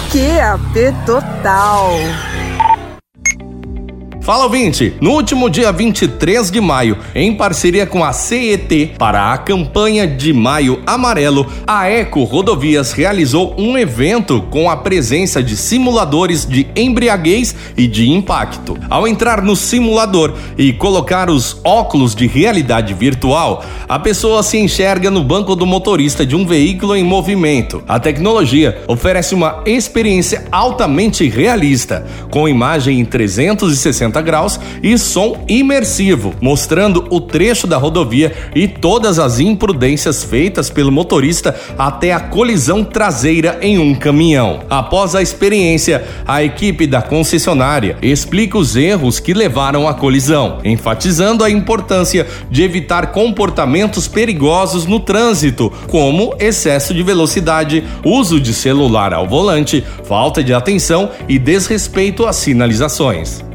QAP Total. Fala, ouvinte! No último dia 23 de maio, em parceria com a CET, para a campanha de Maio Amarelo, a Eco Rodovias realizou um evento com a presença de simuladores de embriaguez e de impacto. Ao entrar no simulador e colocar os óculos de realidade virtual, a pessoa se enxerga no banco do motorista de um veículo em movimento. A tecnologia oferece uma experiência altamente realista, com imagem em 360 graus e som imersivo, mostrando o trecho da rodovia e todas as imprudências feitas pelo motorista até a colisão traseira em um caminhão. Após a experiência, a equipe da concessionária explica os erros que levaram à colisão, enfatizando a importância de evitar comportamentos perigosos no trânsito, como excesso de velocidade, uso de celular ao volante, falta de atenção e desrespeito às sinalizações.